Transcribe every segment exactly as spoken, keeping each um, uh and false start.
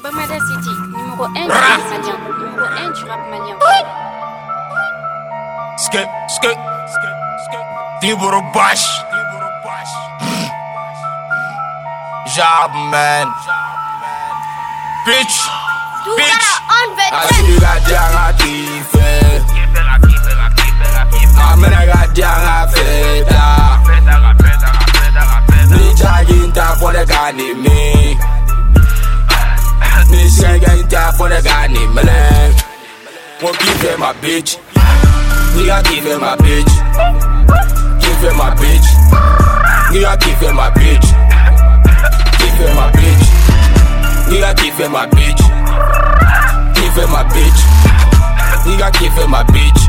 Bamada City, numéro un du rap malien. Numéro un du rap malien. Skip, skip, Tiburo Bash. Job man. Bitch. Bitch. Así la janga kife. Amena ga janga feta. Ni jaginta for the gani me. Ni jaginta for the gani me. Won't give him my bitch. Nigga give him my bitch. Give him my bitch. Nigga give him my bitch. Give him my bitch. Nigga give him my bitch. Give him my bitch. Nigga give him my bitch.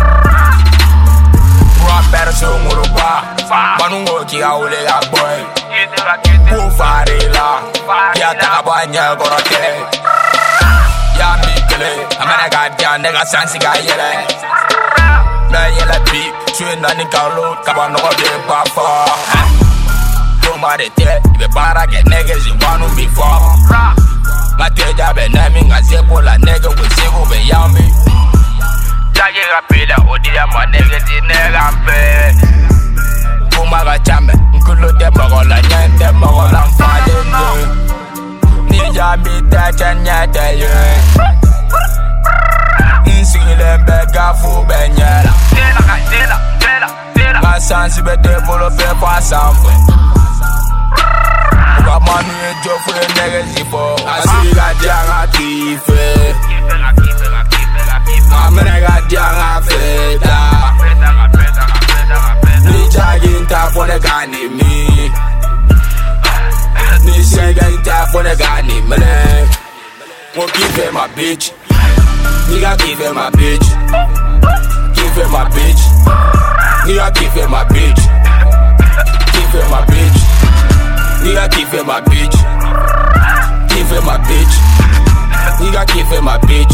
Rap better so muruba. Manungo ki aule ya boy. Ku farila. Kia takabanya gorote. Ya mikele. Amana gadia nega sansi ga yele. Na yele bi. Chuen ni kaulo kabano de bafa. Somebody tell you better get niggas you want to be for. My tell you be naming a zebo la nigga with zero be yummy. Jaggy rapida, odia my niggas in Negampe. Kumaga chambe, Nkulu de Mogola, Yan de Mogola, Fadin. Nija be that and yata ye. Insigile bega fu benyela. My sons be devil of a pass Manu e jofre negezi po. Asiri ga janga kife. Amene ga janga feta. Ni jaginta for the gani me. Ni jaginta for the gani me. Won't give him my bitch. Nigga give him my bitch. Give him my bitch. Nigga give him my bitch. Give him my bitch. Nigga give him my bitch. Give him my bitch. Nigga give him my bitch.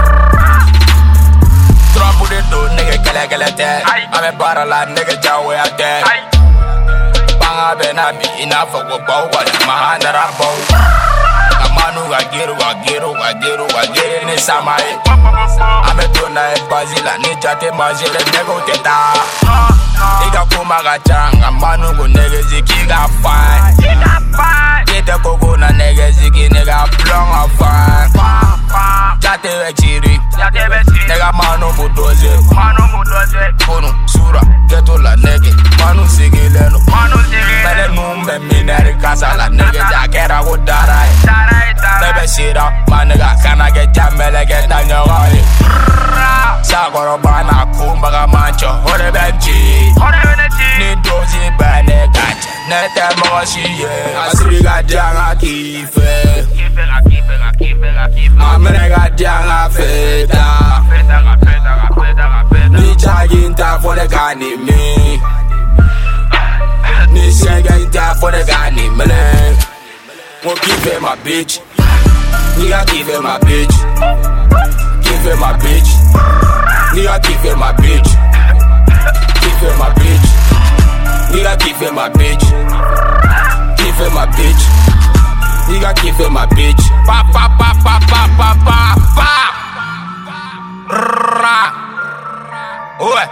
Drop with it do nigga kele kele te. I'm a barala nigga jawe a te. Banga benabi enough for go bow but my hand are bow. Amanu ga giru ga giru ga giru ga giru ni samai. I'm a tuna e bazila ni chate mazile nego teta. Nigga kuma ga changa manu go nigga ziki ga fine. Get the coco na nigga ziki nigga plong a fine. Chate we chiri. Nigga manu budoze. Manu budoze. Kunu sura geto la nigga manu ziki leno. Manu ziki. Mele numbe mineri kasa la nigga jakera go darai. Baby shit up, my nigga kana get jamele get down your way. Sagoro bana kumbaga mancho hore benchi. Ni dozi bane gacha nete moshi ye. Asiri ga janga kife. Amene ga janga feta. Ni jaginta for the gani me. Ni jaginta for the gani me. Won't give him my bitch. Nigga give him my bitch. Give him my bitch. Nigga give him my bitch. Give him my bitch. Nigga give him my bitch. Give him my bitch. Nigga give him my bitch. Pa pa pa pa pa pa pa pa. Ra. Ouais.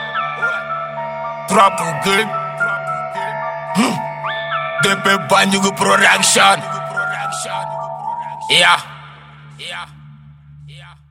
Drop good. Hmm. D P Banjugu Production. Yeah. Yeah. Yeah.